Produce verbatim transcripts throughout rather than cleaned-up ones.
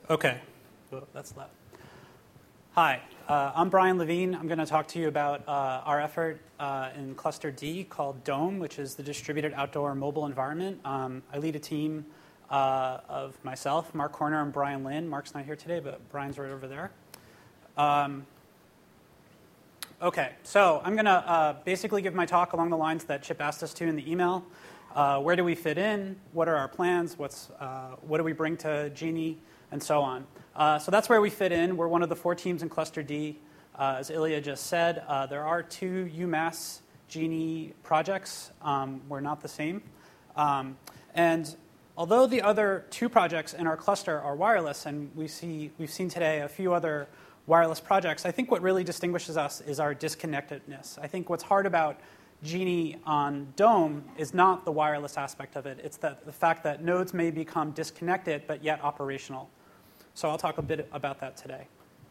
Okay. Whoa, that's loud. Hi, uh, I'm Brian Levine. I'm going to talk to you about uh, our effort uh, in Cluster D called DOME, which is the Distributed Outdoor Mobile Environment. Um, I lead a team uh, of myself, Mark Corner, and Brian Lin. Mark's not here today, but Brian's right over there. Um, okay, so I'm going to uh, basically give my talk along the lines that Chip asked us to in the email. Uh, where do we fit in? What are our plans? What's, uh, what do we bring to Genie? And so on. Uh, so that's where we fit in. We're one of the four teams in Cluster D. Uh, as Ilya just said, uh, there are two UMass Genie projects. Um, we're not the same. Um, and although the other two projects in our cluster are wireless, and we see, we've seen today a few other wireless projects, I think what really distinguishes us is our disconnectedness. I think what's hard about Genie on DOME is not the wireless aspect of it. It's that the fact that nodes may become disconnected but yet operational. So I'll talk a bit about that today.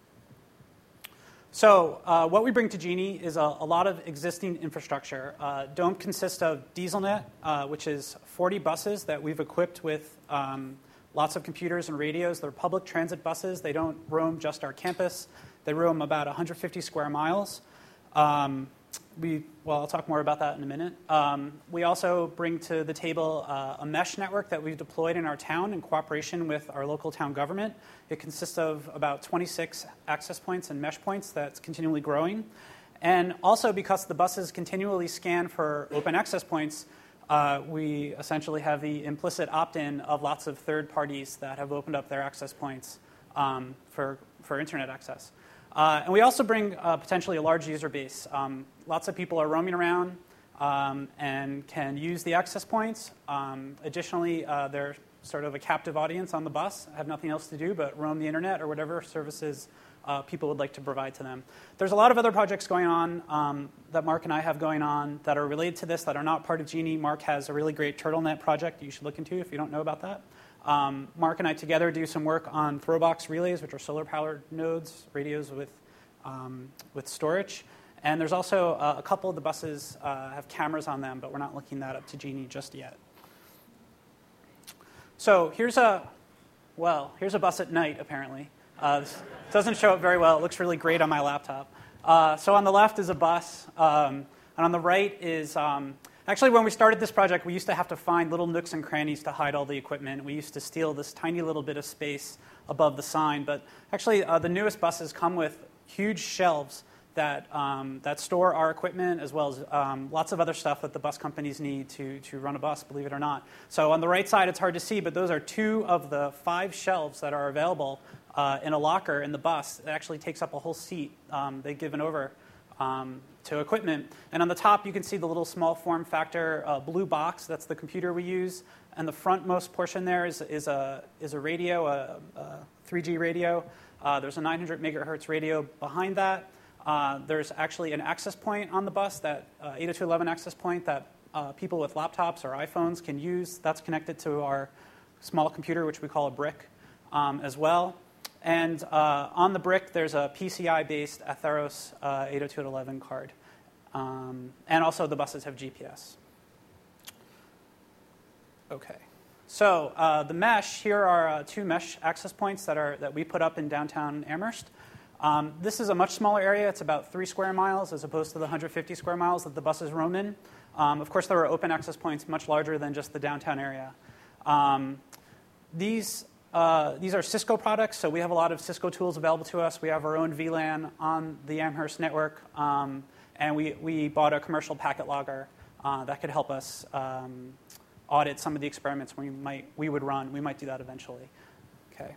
So uh, what we bring to Genie is a, a lot of existing infrastructure. Uh, DOME consists of DieselNet, uh, which is forty buses that we've equipped with um, lots of computers and radios. They're public transit buses. They don't roam just our campus. They roam about one hundred fifty square miles. Um, We, well, I'll talk more about that in a minute. Um, we also bring to the table uh, a mesh network that we've deployed in our town in cooperation with our local town government. It consists of about twenty-six access points and mesh points that's continually growing. And also because the buses continually scan for open access points, uh, we essentially have the implicit opt-in of lots of third parties that have opened up their access points um, for, for internet access. Uh, and we also bring uh, potentially a large user base. Um, lots of people are roaming around um, and can use the access points. Um, additionally, uh, they're sort of a captive audience on the bus, have nothing else to do but roam the internet or whatever services uh, people would like to provide to them. There's a lot of other projects going on um, that Mark and I have going on that are related to this that are not part of Genie. Mark has a really great TurtleNet project you should look into if you don't know about that. Um, Mark and I together do some work on Throwbox relays, which are solar-powered nodes, radios with, um, with storage. And there's also uh, a couple of the buses uh, have cameras on them, but we're not looking that up to Genie just yet. So here's a, well, here's a bus at night, apparently. Uh, this doesn't show up very well. It looks really great on my laptop. Uh, so on the left is a bus, um, and on the right is... Um, Actually, when we started this project, we used to have to find little nooks and crannies to hide all the equipment. We used to steal this tiny little bit of space above the sign. But actually, uh, the newest buses come with huge shelves that, um, that store our equipment, as well as um, lots of other stuff that the bus companies need to, to run a bus, believe it or not. So on the right side, it's hard to see, but those are two of the five shelves that are available uh, in a locker in the bus. It actually takes up a whole seat. Um, they've given over Um, to equipment. And on the top, you can see the little small form factor uh, blue box. That's the computer we use. And the frontmost portion there is, is, a, is a radio, a, a three G radio. Uh, there's a nine hundred megahertz radio behind that. Uh, there's actually an access point on the bus, that uh, eight oh two dot eleven access point that uh, people with laptops or iPhones can use. That's connected to our small computer, which we call a brick, um, as well. And uh, on the brick, there's a P C I-based Atheros uh, eight oh two dot eleven card. Um, and also, the buses have G P S. OK. So uh, the mesh, here are uh, two mesh access points that, are, that we put up in downtown Amherst. Um, this is a much smaller area. It's about three square miles as opposed to the one hundred fifty square miles that the buses roam in. Um, of course, there are open access points much larger than just the downtown area. Um, these... Uh, these are Cisco products, so we have a lot of Cisco tools available to us. We have our own V LAN on the Amherst network, um, and we, we bought a commercial packet logger uh, that could help us um, audit some of the experiments we might we would run. We might do that eventually. Okay.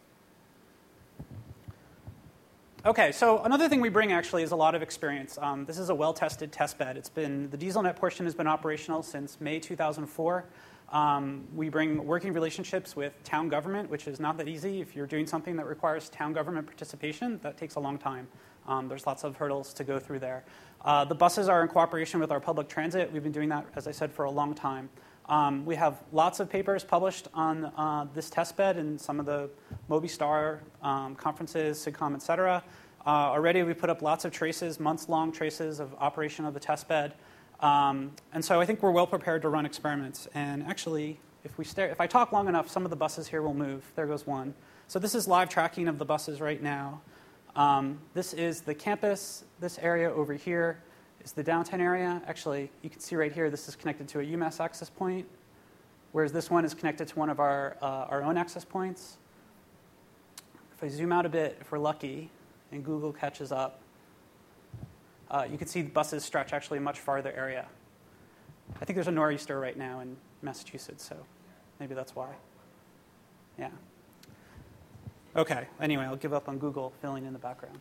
Okay. So another thing we bring actually is a lot of experience. Um, this is a well-tested test bed. It's been the DieselNet portion has been operational since May two thousand four. Um, we bring working relationships with town government, which is not that easy. If you're doing something that requires town government participation, that takes a long time. Um, there's lots of hurdles to go through there. Uh, the buses are in cooperation with our public transit. We've been doing that, as I said, for a long time. Um, we have lots of papers published on uh, this testbed in some of the MobiStar um, conferences, SIGCOMM, et cetera. Uh, already we put up lots of traces, months-long traces of operation of the testbed. Um, and so I think we're well prepared to run experiments. And actually, if we stare, if I talk long enough, some of the buses here will move. There goes one. So this is live tracking of the buses right now. Um, this is the campus. This area over here is the downtown area. Actually, you can see right here, this is connected to a UMass access point, whereas this one is connected to one of our, uh, our own access points. If I zoom out a bit, if we're lucky, and Google catches up, uh, you can see the buses stretch actually a much farther area. I think there's a nor'easter right now in Massachusetts, so maybe that's why. Yeah. Okay, anyway, I'll give up on Google filling in the background.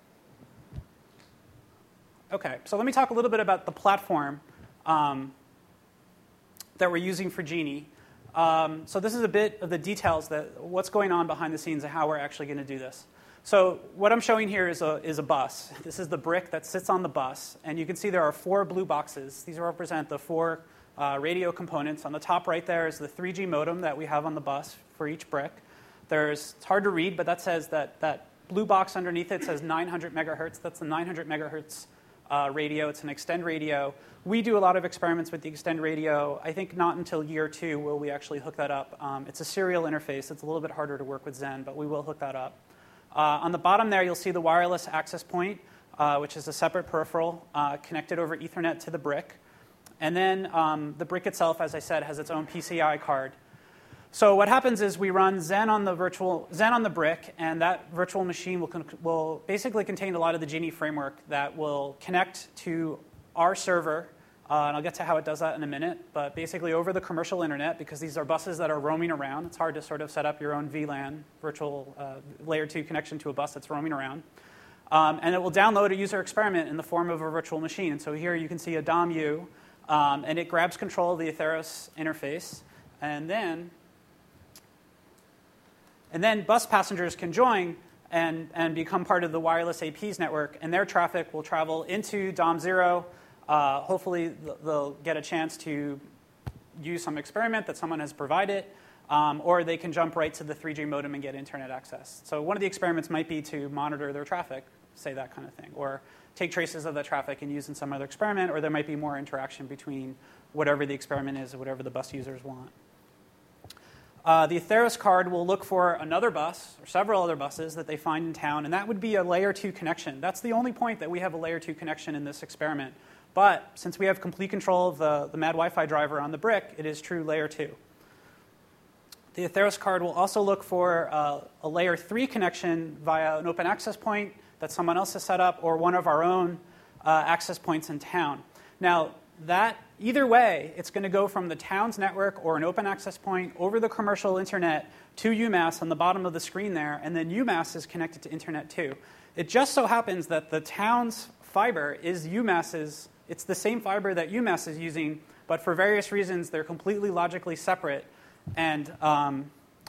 Okay, so let me talk a little bit about the platform um, that we're using for Genie. Um, so this is a bit of the details that what's going on behind the scenes and how we're actually going to do this. So what I'm showing here is a, is a bus. This is the brick that sits on the bus, and you can see there are four blue boxes. These represent the four uh, radio components. On the top right there is the three G modem that we have on the bus for each brick. There's, it's hard to read, but that says that that blue box underneath it says nine hundred megahertz. That's the nine hundred megahertz uh, radio. It's an Extend radio. We do a lot of experiments with the Extend radio. I think not until year two will we actually hook that up. Um, it's a serial interface. It's a little bit harder to work with Zen, but we will hook that up. Uh, on the bottom there, you'll see the wireless access point, uh, which is a separate peripheral uh, connected over Ethernet to the brick. And then um, the brick itself, as I said, has its own P C I card. So what happens is we run Zen on the virtual Zen on the brick, and that virtual machine will, con- will basically contain a lot of the Genie framework that will connect to our server. Uh, and I'll get to how it does that in a minute. But basically over the commercial internet, because these are buses that are roaming around, it's hard to sort of set up your own V LAN, virtual uh, layer two connection to a bus that's roaming around. Um, and it will download a user experiment in the form of a virtual machine. And so here you can see a D O M U, um, and it grabs control of the Atheros interface. And then, and then bus passengers can join and, and become part of the wireless A Ps network. And their traffic will travel into D O M zero. Uh, hopefully, they'll get a chance to use some experiment that someone has provided, um, or they can jump right to the three G modem and get internet access. So one of the experiments might be to monitor their traffic, say that kind of thing, or take traces of the traffic and use in some other experiment, or there might be more interaction between whatever the experiment is or whatever the bus users want. Uh, the Atheros card will look for another bus or several other buses that they find in town, and that would be a layer two connection. That's the only point that we have a layer two connection in this experiment. But since we have complete control of the, the Mad Wi-Fi driver on the brick, it is true layer two. The Atheros card will also look for uh, a layer three connection via an open access point that someone else has set up or one of our own uh, access points in town. Now, that either way, it's going to go from the town's network or an open access point over the commercial internet to UMass on the bottom of the screen there, and then UMass is connected to internet too. It just so happens that the town's fiber is UMass's. It's the same fiber that UMass is using, but for various reasons, they're completely logically separate. And um,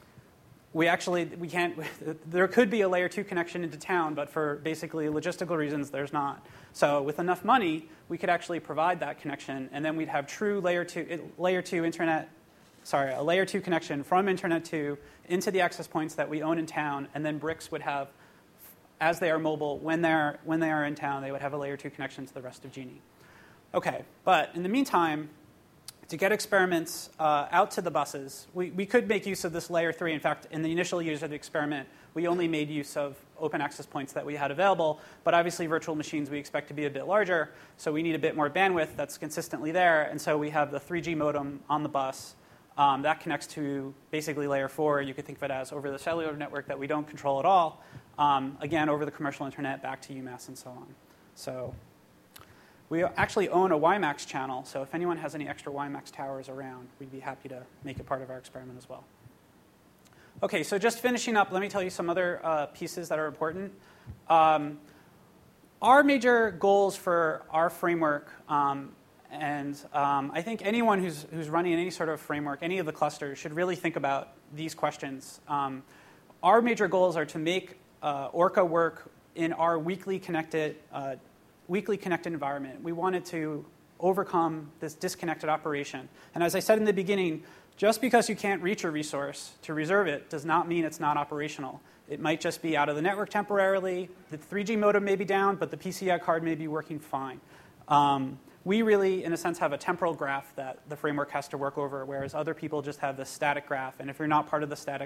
we actually, we can't, there could be a layer two connection into town, but for basically logistical reasons, there's not. So with enough money, we could actually provide that connection, and then we'd have true layer two, layer two internet, sorry, a layer two connection from internet two into the access points that we own in town, and then Bricks would have, as they are mobile, when they're when they are in town, they would have a layer two connection to the rest of Genie. Okay, but in the meantime, to get experiments uh, out to the buses, we, we could make use of this layer three. In fact, in the initial use of the experiment, we only made use of open access points that we had available. But obviously, virtual machines we expect to be a bit larger, so we need a bit more bandwidth that's consistently there. And so we have the three G modem on the bus. Um, that connects to basically layer four. You could think of it as over the cellular network that we don't control at all. Um, again, over the commercial internet, back to UMass and so on. So we actually own a WiMAX channel, so if anyone has any extra WiMAX towers around, we'd be happy to make it part of our experiment as well. Okay, so just finishing up, let me tell you some other uh, pieces that are important. Um, our major goals for our framework, um, and um, I think anyone who's, who's running any sort of framework, any of the clusters, should really think about these questions. Um, our major goals are to make uh, Orca work in our weakly connected uh, weakly connected environment. We wanted to overcome this disconnected operation. And as I said in the beginning, just because you can't reach a resource to reserve it does not mean it's not operational. It might just be out of the network temporarily. The three G modem may be down, but the P C I card may be working fine. Um, we really, in a sense, have a temporal graph that the framework has to work over, whereas other people just have the static graph. And if you're not part of the static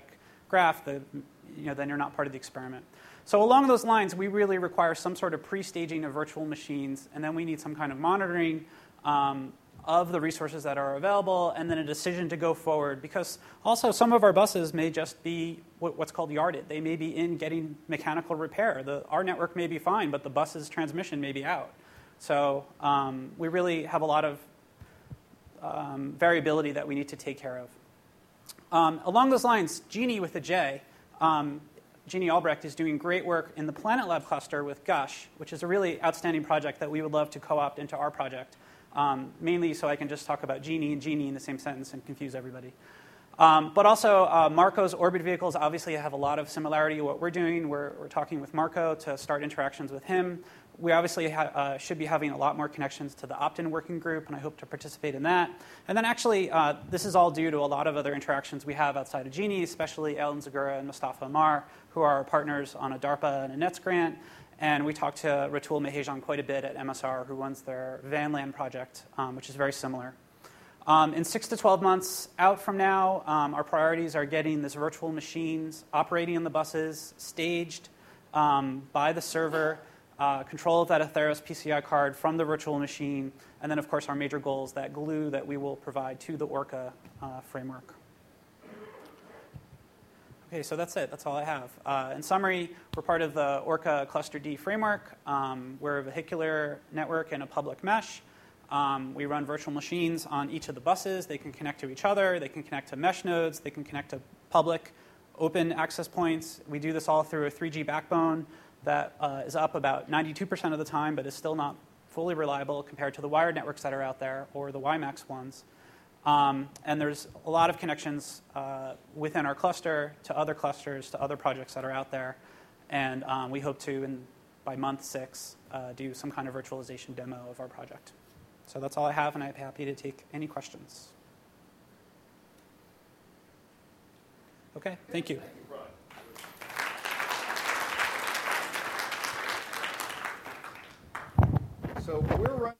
graph, the, you know, then you're not part of the experiment. So along those lines, we really require some sort of pre-staging of virtual machines, and then we need some kind of monitoring um, of the resources that are available, and then a decision to go forward. Because also some of our buses may just be what's called yarded. They may be in getting mechanical repair. The, our network may be fine, but the bus's transmission may be out. So um, we really have a lot of um, variability that we need to take care of. Um, along those lines, Genie with a J, um, Jeannie Albrecht is doing great work in the Planet Lab cluster with Gush, which is a really outstanding project that we would love to co-opt into our project, um, mainly so I can just talk about Genie and Genie in the same sentence and confuse everybody. Um, but also, uh, Marco's orbit vehicles obviously have a lot of similarity to what we're doing. We're, we're talking with Marco to start interactions with him. We obviously ha- uh, should be having a lot more connections to the opt-in working group, and I hope to participate in that. And then actually, uh, this is all due to a lot of other interactions we have outside of Genie, especially Ellen Zagura and Mustafa Amar, who are our partners on a DARPA and a NETS grant. And we talked to Ratul Mehejan quite a bit at M S R, who runs their VANLAN project, um, which is very similar. Um, in six to twelve months out from now, um, our priorities are getting this virtual machines operating in the buses, staged um, by the server, uh, control of that Atheros P C I card from the virtual machine, and then, of course, our major goals, that glue that we will provide to the Orca uh, framework. Okay, so that's it. That's all I have. Uh, in summary, we're part of the Orca Cluster D framework. Um, we're a vehicular network and a public mesh. Um, we run virtual machines on each of the buses. They can connect to each other. They can connect to mesh nodes. They can connect to public open access points. We do this all through a three G backbone that uh, is up about ninety-two percent of the time, but is still not fully reliable compared to the wired networks that are out there or the WiMAX ones. Um, and there's a lot of connections uh, within our cluster to other clusters, to other projects that are out there. And um, we hope to, in, by month six, uh, do some kind of virtualization demo of our project. So that's all I have, and I'm happy to take any questions. Okay, thank you. So we're running.